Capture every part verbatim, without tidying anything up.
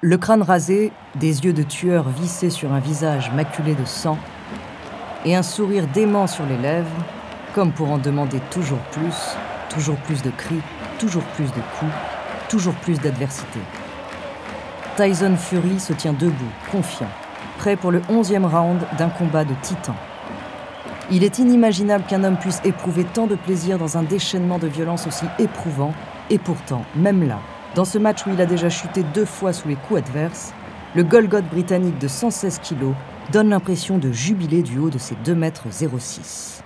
Le crâne rasé, des yeux de tueur vissés sur un visage maculé de sang, et un sourire dément sur les lèvres, comme pour en demander toujours plus, toujours plus de cris, toujours plus de coups, toujours plus d'adversité. Tyson Fury se tient debout, confiant, prêt pour le onzième round d'un combat de titans. Il est inimaginable qu'un homme puisse éprouver tant de plaisir dans un déchaînement de violence aussi éprouvant, et pourtant, même là, dans ce match où il a déjà chuté deux fois sous les coups adverses, le Golgoth britannique de cent seize kilos donne l'impression de jubiler du haut de ses deux mètres zéro six.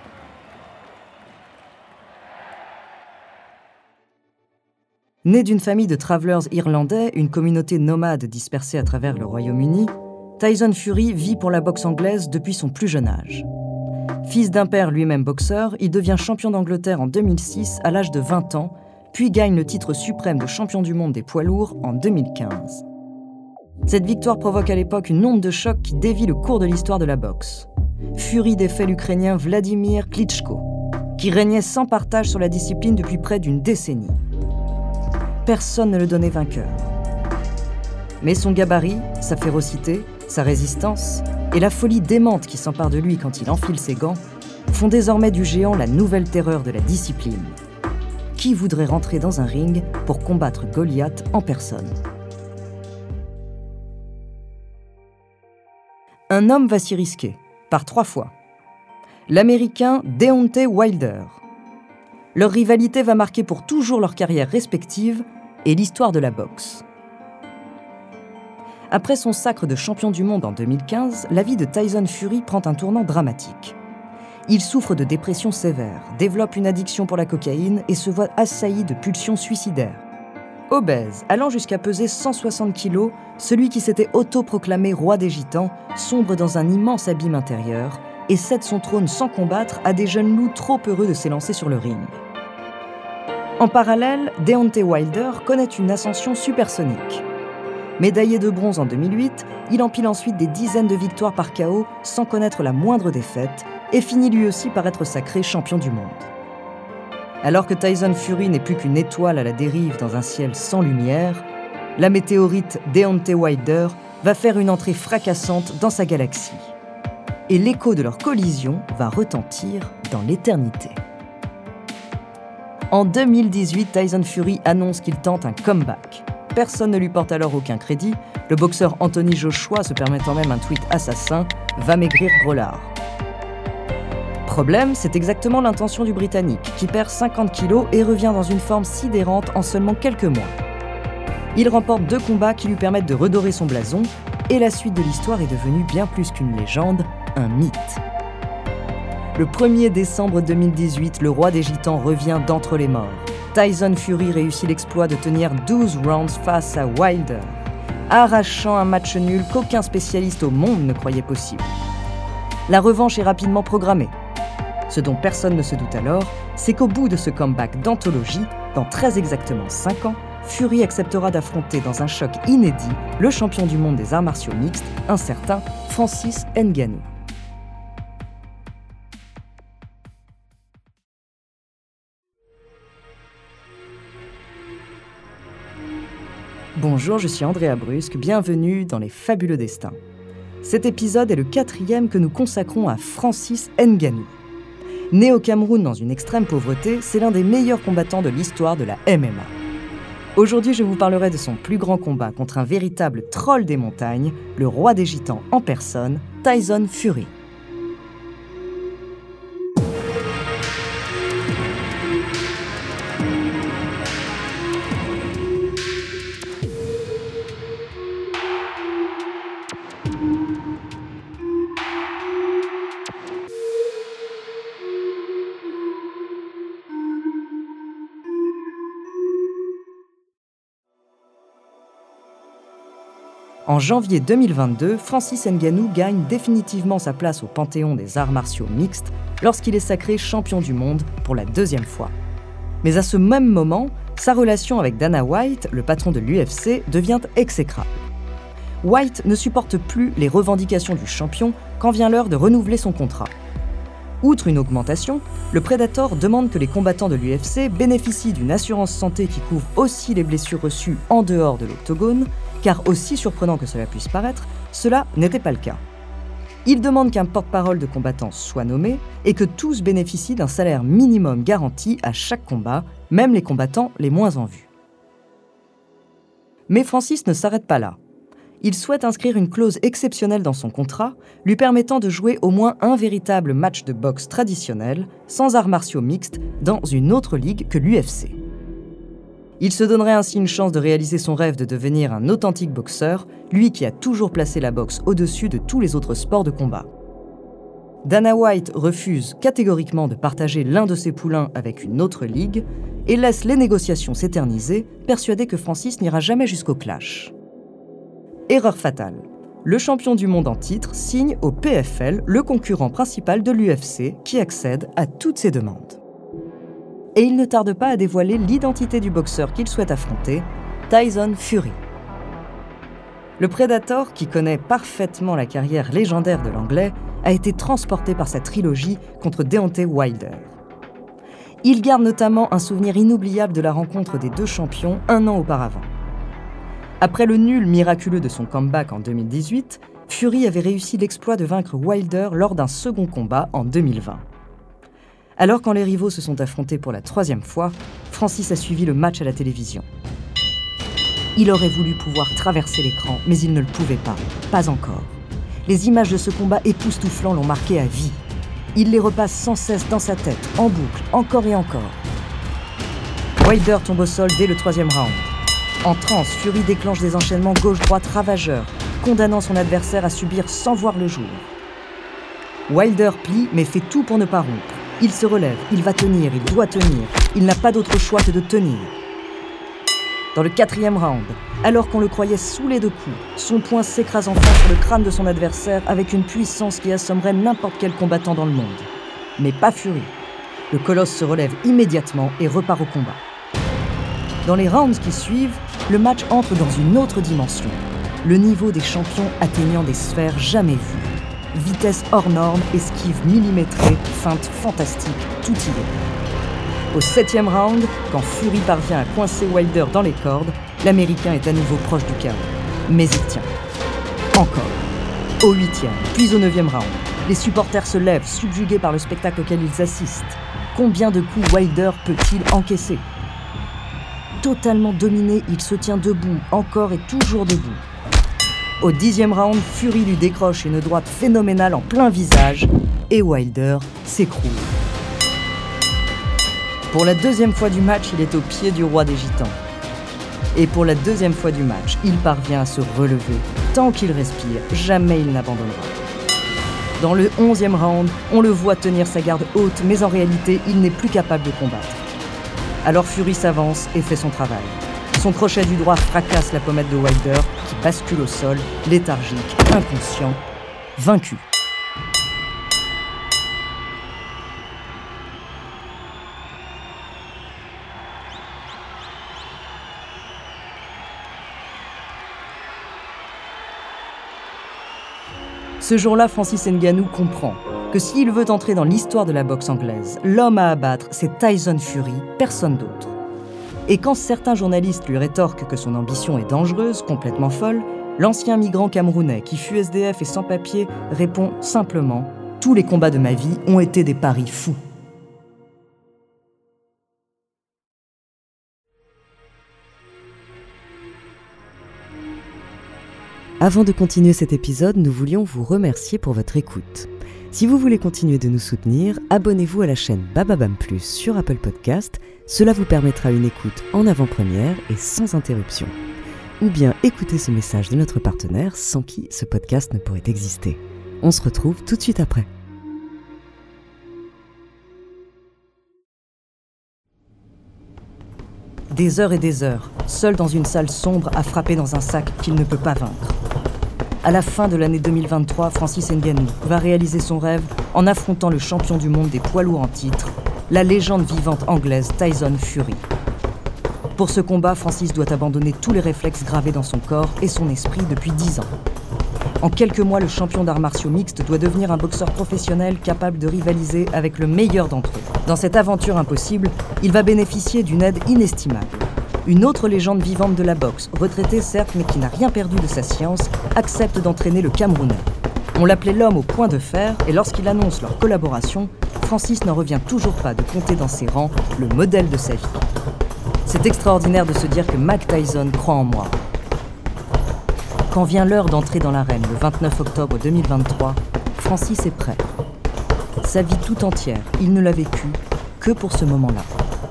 Né d'une famille de travelers irlandais, une communauté nomade dispersée à travers le Royaume-Uni, Tyson Fury vit pour la boxe anglaise depuis son plus jeune âge. Fils d'un père lui-même boxeur, il devient champion d'Angleterre en deux mille six à l'âge de vingt ans, puis gagne le titre suprême de champion du monde des poids lourds en deux mille quinze. Cette victoire provoque à l'époque une onde de choc qui dévie le cours de l'histoire de la boxe. Fury défait l'Ukrainien Vladimir Klitschko, qui régnait sans partage sur la discipline depuis près d'une décennie. Personne ne le donnait vainqueur. Mais son gabarit, sa férocité, sa résistance et la folie démente qui s'empare de lui quand il enfile ses gants font désormais du géant la nouvelle terreur de la discipline. Qui voudrait rentrer dans un ring pour combattre Goliath en personne ? Un homme va s'y risquer, par trois fois. L'Américain Deontay Wilder. Leur rivalité va marquer pour toujours leur carrière respective et l'histoire de la boxe. Après son sacre de champion du monde en deux mille quinze, la vie de Tyson Fury prend un tournant dramatique. Il souffre de dépression sévère, développe une addiction pour la cocaïne et se voit assailli de pulsions suicidaires. Obèse, allant jusqu'à peser cent soixante kilos, celui qui s'était autoproclamé roi des gitans sombre dans un immense abîme intérieur et cède son trône sans combattre à des jeunes loups trop heureux de s'élancer sur le ring. En parallèle, Deontay Wilder connaît une ascension supersonique. Médaillé de bronze en deux mille huit, il empile ensuite des dizaines de victoires par K O sans connaître la moindre défaite et finit lui aussi par être sacré champion du monde. Alors que Tyson Fury n'est plus qu'une étoile à la dérive dans un ciel sans lumière, la météorite Deontay Wilder va faire une entrée fracassante dans sa galaxie. Et l'écho de leur collision va retentir dans l'éternité. En deux mille dix-huit, Tyson Fury annonce qu'il tente un comeback. Personne ne lui porte alors aucun crédit, le boxeur Anthony Joshua, se permettant même un tweet assassin, va maigrir gros lard. Problème, c'est exactement l'intention du Britannique, qui perd cinquante kilos et revient dans une forme sidérante en seulement quelques mois. Il remporte deux combats qui lui permettent de redorer son blason, et la suite de l'histoire est devenue bien plus qu'une légende, un mythe. Le premier décembre deux mille dix-huit, le roi des gitans revient d'entre les morts. Tyson Fury réussit l'exploit de tenir douze rounds face à Wilder, arrachant un match nul qu'aucun spécialiste au monde ne croyait possible. La revanche est rapidement programmée. Ce dont personne ne se doute alors, c'est qu'au bout de ce comeback d'anthologie, dans très exactement cinq ans, Fury acceptera d'affronter dans un choc inédit le champion du monde des arts martiaux mixtes, un certain Francis Ngannou. Bonjour, je suis Andrea Brusque, bienvenue dans Les Fabuleux Destins. Cet épisode est le quatrième que nous consacrons à Francis Ngannou. Né au Cameroun dans une extrême pauvreté, c'est l'un des meilleurs combattants de l'histoire de la M M A. Aujourd'hui, je vous parlerai de son plus grand combat contre un véritable troll des montagnes, le roi des gitans en personne, Tyson Fury. En janvier deux mille vingt-deux, Francis Ngannou gagne définitivement sa place au panthéon des arts martiaux mixtes lorsqu'il est sacré champion du monde pour la deuxième fois. Mais à ce même moment, sa relation avec Dana White, le patron de l'U F C, devient exécrable. White ne supporte plus les revendications du champion quand vient l'heure de renouveler son contrat. Outre une augmentation, le Predator demande que les combattants de l'U F C bénéficient d'une assurance santé qui couvre aussi les blessures reçues en dehors de l'octogone car aussi surprenant que cela puisse paraître, cela n'était pas le cas. Il demande qu'un porte-parole de combattants soit nommé et que tous bénéficient d'un salaire minimum garanti à chaque combat, même les combattants les moins en vue. Mais Francis ne s'arrête pas là. Il souhaite inscrire une clause exceptionnelle dans son contrat, lui permettant de jouer au moins un véritable match de boxe traditionnel, sans arts martiaux mixtes, dans une autre ligue que l'U F C. Il se donnerait ainsi une chance de réaliser son rêve de devenir un authentique boxeur, lui qui a toujours placé la boxe au-dessus de tous les autres sports de combat. Dana White refuse catégoriquement de partager l'un de ses poulains avec une autre ligue et laisse les négociations s'éterniser, persuadé que Francis n'ira jamais jusqu'au clash. Erreur fatale. Le champion du monde en titre signe au P F L, le concurrent principal de l'U F C, qui accède à toutes ses demandes. Et il ne tarde pas à dévoiler l'identité du boxeur qu'il souhaite affronter, Tyson Fury. Le Predator, qui connaît parfaitement la carrière légendaire de l'Anglais, a été transporté par sa trilogie contre Deontay Wilder. Il garde notamment un souvenir inoubliable de la rencontre des deux champions un an auparavant. Après le nul miraculeux de son comeback en deux mille dix-huit, Fury avait réussi l'exploit de vaincre Wilder lors d'un second combat en deux mille vingt. Alors quand les rivaux se sont affrontés pour la troisième fois, Francis a suivi le match à la télévision. Il aurait voulu pouvoir traverser l'écran, mais il ne le pouvait pas, pas encore. Les images de ce combat époustouflant l'ont marqué à vie. Il les repasse sans cesse dans sa tête, en boucle, encore et encore. Wilder tombe au sol dès le troisième round. En transe, Fury déclenche des enchaînements gauche-droite ravageurs, condamnant son adversaire à subir sans voir le jour. Wilder plie, mais fait tout pour ne pas rompre. Il se relève, il va tenir, il doit tenir. Il n'a pas d'autre choix que de tenir. Dans le quatrième round, alors qu'on le croyait saoulé de coups, son poing s'écrase enfin sur le crâne de son adversaire avec une puissance qui assommerait n'importe quel combattant dans le monde. Mais pas Fury. Le colosse se relève immédiatement et repart au combat. Dans les rounds qui suivent, le match entre dans une autre dimension. Le niveau des champions atteignant des sphères jamais vues. Vitesse hors norme, esquive millimétrée, feinte fantastique, tout y est. Au septième round, quand Fury parvient à coincer Wilder dans les cordes, l'Américain est à nouveau proche du chaos. Mais il tient. Encore. Au huitième, puis au neuvième round, les supporters se lèvent, subjugués par le spectacle auquel ils assistent. Combien de coups Wilder peut-il encaisser ? Totalement dominé, il se tient debout, encore et toujours debout. Au dixième round, Fury lui décroche une droite phénoménale en plein visage et Wilder s'écroule. Pour la deuxième fois du match, il est au pied du roi des Gitans. Et pour la deuxième fois du match, il parvient à se relever. Tant qu'il respire, jamais il n'abandonnera. Dans le onzième round, on le voit tenir sa garde haute, mais en réalité, il n'est plus capable de combattre. Alors Fury s'avance et fait son travail. Son crochet du droit fracasse la pommette de Wilder, qui bascule au sol, léthargique, inconscient, vaincu. Ce jour-là, Francis Ngannou comprend que s'il veut entrer dans l'histoire de la boxe anglaise, l'homme à abattre, c'est Tyson Fury, personne d'autre. Et quand certains journalistes lui rétorquent que son ambition est dangereuse, complètement folle, l'ancien migrant camerounais qui fut S D F et sans papier répond simplement « Tous les combats de ma vie ont été des paris fous ». Avant de continuer cet épisode, nous voulions vous remercier pour votre écoute. Si vous voulez continuer de nous soutenir, abonnez-vous à la chaîne Bababam Plus sur Apple Podcast. Cela vous permettra une écoute en avant-première et sans interruption. Ou bien écoutez ce message de notre partenaire sans qui ce podcast ne pourrait exister. On se retrouve tout de suite après. Des heures et des heures, seul dans une salle sombre à frapper dans un sac qu'il ne peut pas vaincre. À la fin de l'année deux mille vingt-trois, Francis Ngannou va réaliser son rêve en affrontant le champion du monde des poids lourds en titre, la légende vivante anglaise Tyson Fury. Pour ce combat, Francis doit abandonner tous les réflexes gravés dans son corps et son esprit depuis dix ans. En quelques mois, le champion d'arts martiaux mixtes doit devenir un boxeur professionnel capable de rivaliser avec le meilleur d'entre eux. Dans cette aventure impossible, il va bénéficier d'une aide inestimable. une autre légende vivante de la boxe, retraité certes mais qui n'a rien perdu de sa science, accepte d'entraîner le Camerounais. On l'appelait l'homme au point de fer et lorsqu'il annonce leur collaboration, Francis n'en revient toujours pas de compter dans ses rangs le modèle de sa vie. C'est extraordinaire de se dire que Mike Tyson croit en moi. Quand vient l'heure d'entrer dans l'arène le vingt-neuf octobre deux mille vingt-trois, Francis est prêt. Sa vie tout entière, il ne l'a vécue que pour ce moment-là.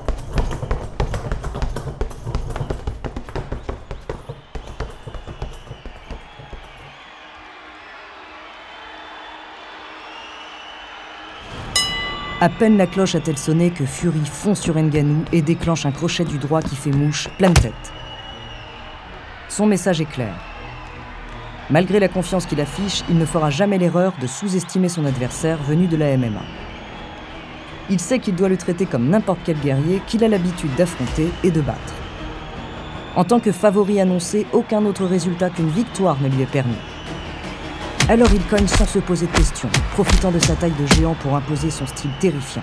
À peine la cloche a-t-elle sonné que Fury fond sur Ngannou et déclenche un crochet du droit qui fait mouche, pleine tête. Son message est clair. Malgré la confiance qu'il affiche, il ne fera jamais l'erreur de sous-estimer son adversaire venu de la M M A. Il sait qu'il doit le traiter comme n'importe quel guerrier qu'il a l'habitude d'affronter et de battre. En tant que favori annoncé, aucun autre résultat qu'une victoire ne lui est permis. Alors il cogne sans se poser de questions, profitant de sa taille de géant pour imposer son style terrifiant.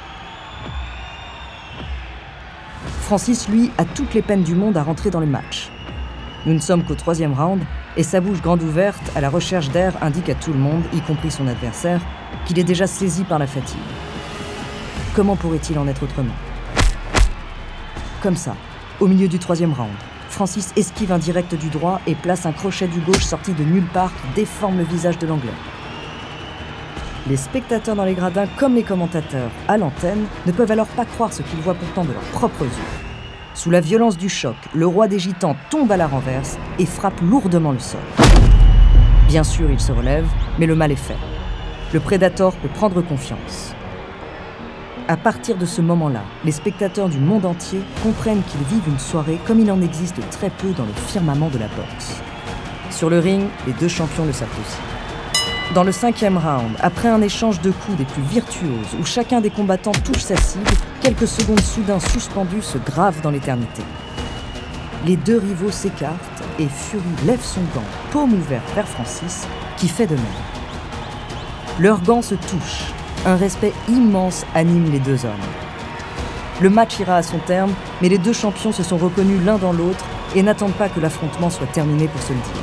Francis, lui, a toutes les peines du monde à rentrer dans le match. Nous ne sommes qu'au troisième round, et sa bouche grande ouverte à la recherche d'air indique à tout le monde, y compris son adversaire, qu'il est déjà saisi par la fatigue. Comment pourrait-il en être autrement ? Comme ça, au milieu du troisième round, Francis esquive un direct du droit et place un crochet du gauche sorti de nulle part qui déforme le visage de l'Anglais. Les spectateurs dans les gradins comme les commentateurs à l'antenne ne peuvent alors pas croire ce qu'ils voient pourtant de leurs propres yeux. Sous la violence du choc, le roi des Gitans tombe à la renverse et frappe lourdement le sol. Bien sûr, il se relève, mais le mal est fait. Le Predator peut prendre confiance. À partir de ce moment-là, les spectateurs du monde entier comprennent qu'ils vivent une soirée comme il en existe très peu dans le firmament de la boxe. Sur le ring, les deux champions le savent aussi. Dans le cinquième round, après un échange de coups des plus virtuoses où chacun des combattants touche sa cible, quelques secondes soudain suspendues se gravent dans l'éternité. Les deux rivaux s'écartent et Fury lève son gant, paume ouverte vers Francis, qui fait de même. Leurs gants se touchent. Un respect immense anime les deux hommes. Le match ira à son terme, mais les deux champions se sont reconnus l'un dans l'autre et n'attendent pas que l'affrontement soit terminé pour se le dire.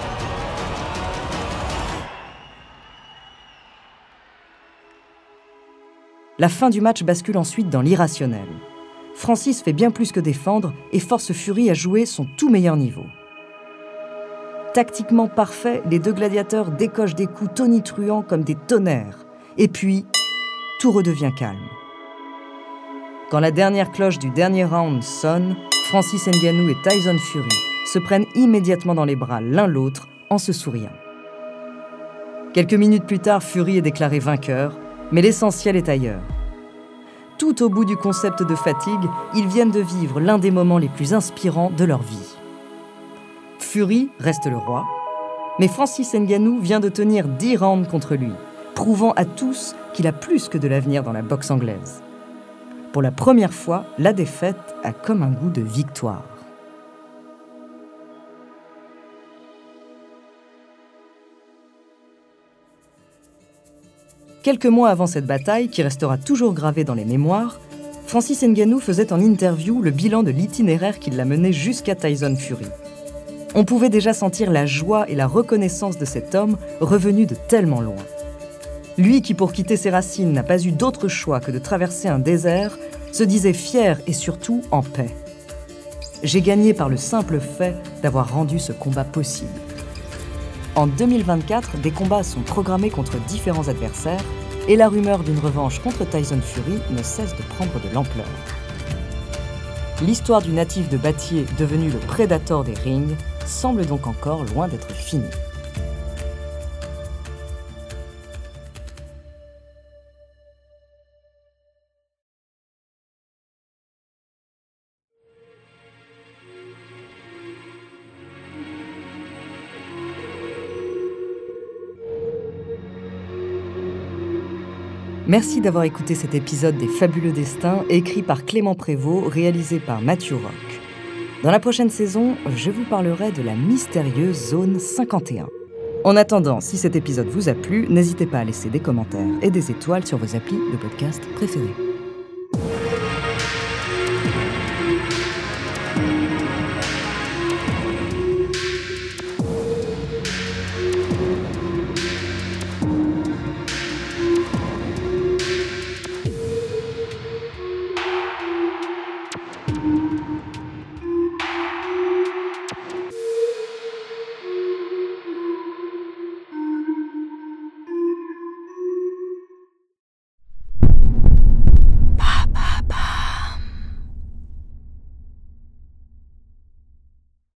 La fin du match bascule ensuite dans l'irrationnel. Francis fait bien plus que défendre et force Fury à jouer son tout meilleur niveau. Tactiquement parfait, les deux gladiateurs décochent des coups tonitruants comme des tonnerres. Et puis, tout redevient calme. Quand la dernière cloche du dernier round sonne, Francis Ngannou et Tyson Fury se prennent immédiatement dans les bras l'un l'autre en se souriant. Quelques minutes plus tard, Fury est déclaré vainqueur, mais l'essentiel est ailleurs. Tout au bout du concept de fatigue, ils viennent de vivre l'un des moments les plus inspirants de leur vie. Fury reste le roi, mais Francis Ngannou vient de tenir dix rounds contre lui, prouvant à tous qu'il a plus que de l'avenir dans la boxe anglaise. Pour la première fois, la défaite a comme un goût de victoire. Quelques mois avant cette bataille, qui restera toujours gravée dans les mémoires, Francis Ngannou faisait en interview le bilan de l'itinéraire qui l'a mené jusqu'à Tyson Fury. On pouvait déjà sentir la joie et la reconnaissance de cet homme revenu de tellement loin. Lui qui, pour quitter ses racines, n'a pas eu d'autre choix que de traverser un désert, se disait fier et surtout en paix. J'ai gagné par le simple fait d'avoir rendu ce combat possible. En deux mille vingt-quatre, des combats sont programmés contre différents adversaires et la rumeur d'une revanche contre Tyson Fury ne cesse de prendre de l'ampleur. L'histoire du natif de Battier devenu le Predator des rings semble donc encore loin d'être finie. Merci d'avoir écouté cet épisode des Fabuleux Destins, écrit par Clément Prévost, réalisé par Mathieu Roch. Dans la prochaine saison, je vous parlerai de la mystérieuse zone cinquante et un. En attendant, si cet épisode vous a plu, n'hésitez pas à laisser des commentaires et des étoiles sur vos applis de podcast préférés.